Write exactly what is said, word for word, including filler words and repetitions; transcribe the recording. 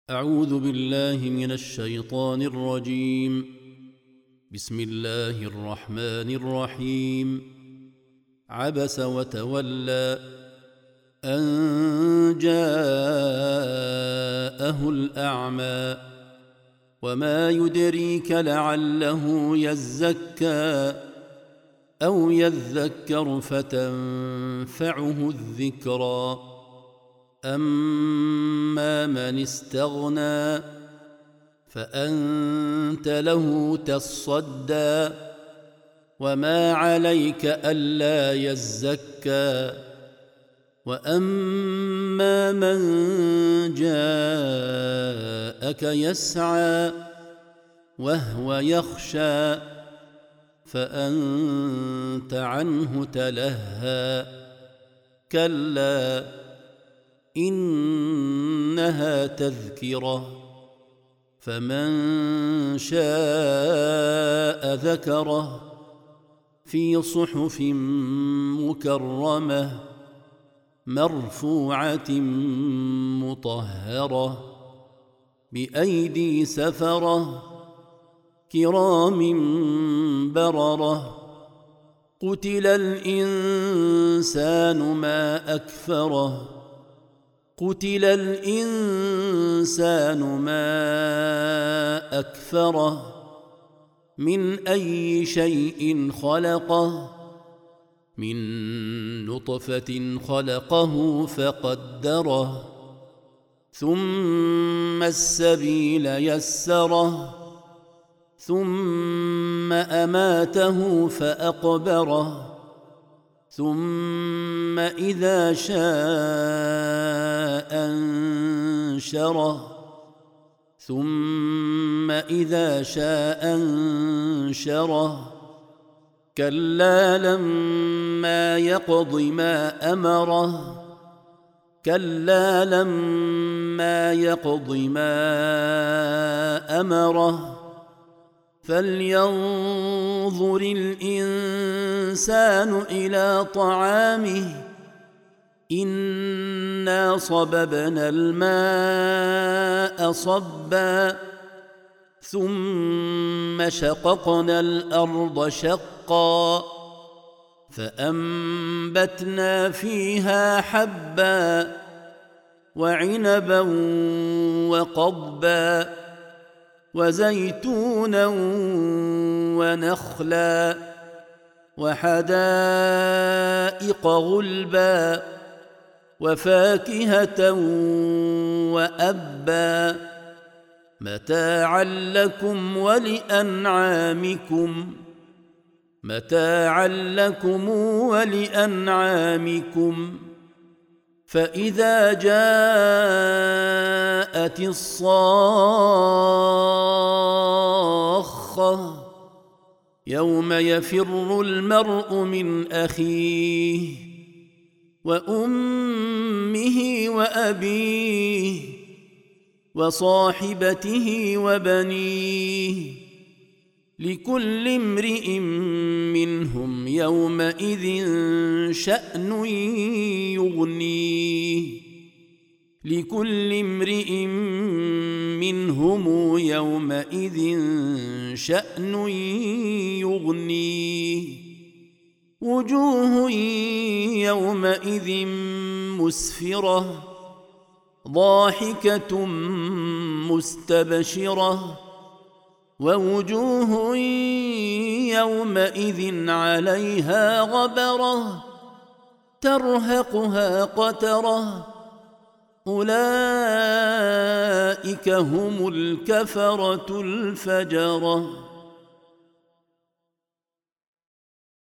أعوذ بالله من الشيطان الرجيم. بسم الله الرحمن الرحيم. عبس وتولى أن جاءه الأعمى وما يدريك لعله يزكى أو يذكر فتنفعه الذكرى. أما من استغنى فأنت له تصدى وما عليك ألا يزكى. وأما من جاءك يسعى وهو يخشى فأنت عنه تلهى. كلا إنها تذكرة فمن شاء ذكره في صحف مكرمة مرفوعة مطهرة بأيدي سفرة كرام بررة. قتل الإنسان ما أكفره قتل الإنسان ما أكفره من أي شيء خلقه من نطفة خلقه فقدره ثم السبيل يسره ثم أماته فأقبره ثم إذا شاء أنشره ثم إذا شاء أنشره. كلا لما يقض ما أمره كلا لما يقض ما أمره. فلينظر الإنسان إلى طعامه إنا صببنا الماء صبا ثم شققنا الأرض شقا فأنبتنا فيها حبا وعنبا وقضبا وزيتونا ونخلا وحدائق غلبا وفاكهة وأبا متاعا لكم ولأنعامكم متاعا لكم ولأنعامكم. فإذا جاءت الصاخة يوم يفر المرء من أخيه وأمه وأبيه وصاحبته وبنيه لكل امرئ منهم يومئذ شأن يغنيه لكل امرئ منهم يومئذ شأن يغنيه. وجوه يومئذ مسفرة ضاحكة مستبشرة ووجوه يومئذ عليها غبرة ترهقها قترة. أولئك هم الكفرة الفجرة.